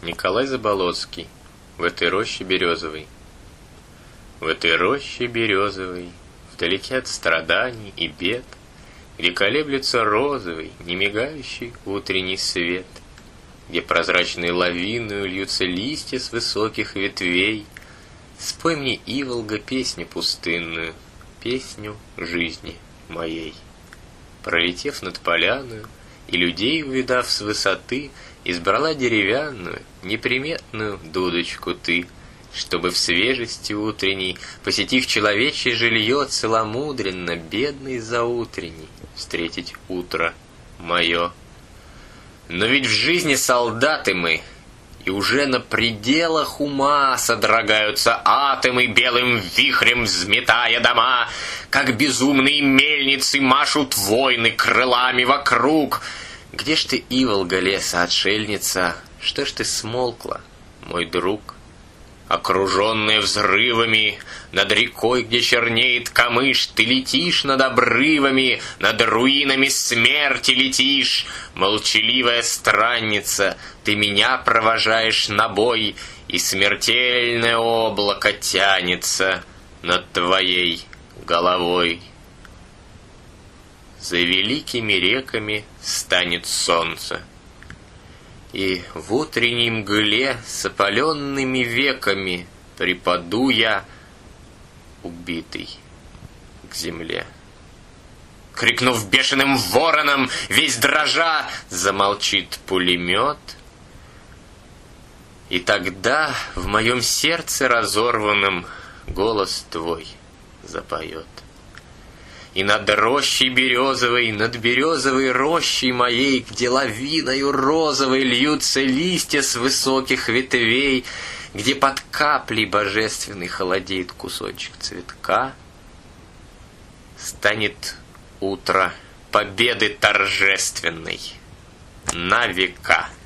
Николай Заболоцкий. В этой роще березовой. В этой роще березовой, вдалеке от страданий и бед, где колеблется розовый, немигающий утренний свет, где прозрачной лавиною льются листья с высоких ветвей, спой мне, Иволга, песню пустынную, песню жизни моей. Пролетев над поляною и людей увидав с высоты, избрала деревянную, неприметную дудочку ты, чтобы в свежести утренней, посетив человечье жилье, целомудренно, бедный заутренний, встретить утро мое. Но ведь в жизни солдаты мы, и уже на пределах ума содрогаются атомы, белым вихрем взметая дома, как безумные мельницы машут войны крылами вокруг. Где ж ты, Иволга, леса отшельница, что ж ты смолкла, мой друг? Окруженная взрывами, над рекой, где чернеет камыш, ты летишь над обрывами, над руинами смерти летишь. Молчаливая странница, ты меня провожаешь на бой, и смертельное облако тянется над твоей головой. За великими реками станет солнце, и в утренней мгле с опаленными веками припаду я, убитый, к земле. Крикнув бешеным вороном, весь дрожа, замолчит пулемет, и тогда в моем сердце разорванном голос твой запоет. И над рощей березовой, над березовой рощей моей, где лавиною розовой льются листья с высоких ветвей, где под каплей божественной холодеет кусочек цветка, станет утро победы торжественной на века.